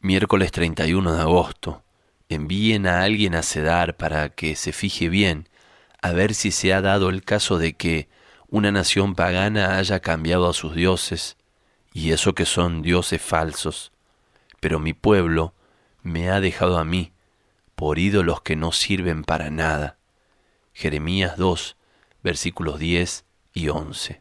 Miércoles 31 de agosto. Envíen a alguien a Cedar para que se fije bien, a ver si se ha dado el caso de que una nación pagana haya cambiado a sus dioses, y eso que son dioses falsos. Pero mi pueblo me ha dejado a mí, por ídolos que no sirven para nada. Jeremías 2, versículos 10 y 11.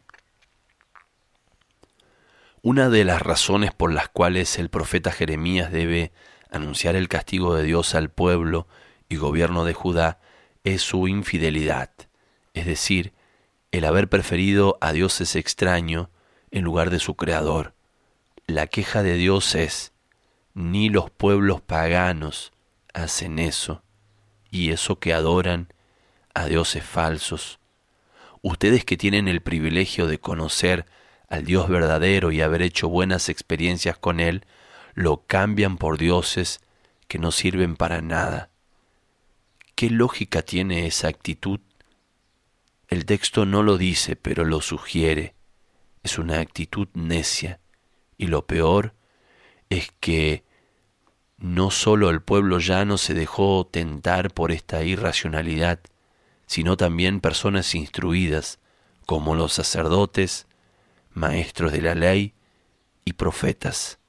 Una de las razones por las cuales el profeta Jeremías debe anunciar el castigo de Dios al pueblo y gobierno de Judá es su infidelidad, es decir, el haber preferido a dioses extraños en lugar de su creador. La queja de Dios es: ni los pueblos paganos hacen eso, y eso que adoran a dioses falsos. Ustedes que tienen el privilegio de conocer al Dios verdadero y haber hecho buenas experiencias con Él, lo cambian por dioses que no sirven para nada. ¿Qué lógica tiene esa actitud? El texto no lo dice, pero lo sugiere. Es una actitud necia. Y lo peor es que no solo el pueblo llano se dejó tentar por esta irracionalidad, sino también personas instruidas, como los sacerdotes, maestros de la ley y profetas.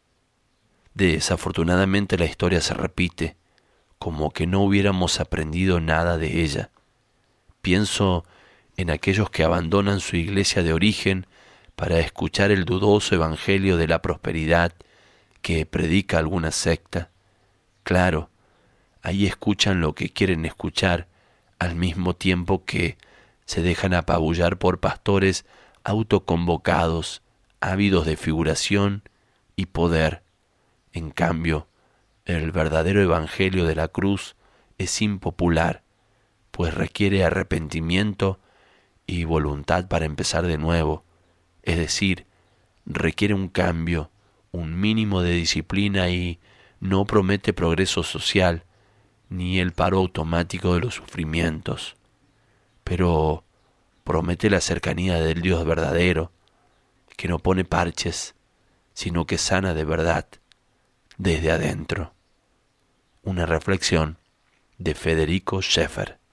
Desafortunadamente la historia se repite, como que no hubiéramos aprendido nada de ella. Pienso en aquellos que abandonan su iglesia de origen para escuchar el dudoso evangelio de la prosperidad que predica alguna secta. Claro, ahí escuchan lo que quieren escuchar, al mismo tiempo que se dejan apabullar por pastores autoconvocados, ávidos de figuración y poder. En cambio, el verdadero evangelio de la cruz es impopular, pues requiere arrepentimiento y voluntad para empezar de nuevo, es decir, requiere un cambio, un mínimo de disciplina y no promete progreso social ni el paro automático de los sufrimientos, pero promete la cercanía del Dios verdadero, que no pone parches, sino que sana de verdad, desde adentro. Una reflexión de Federico Schaeffer.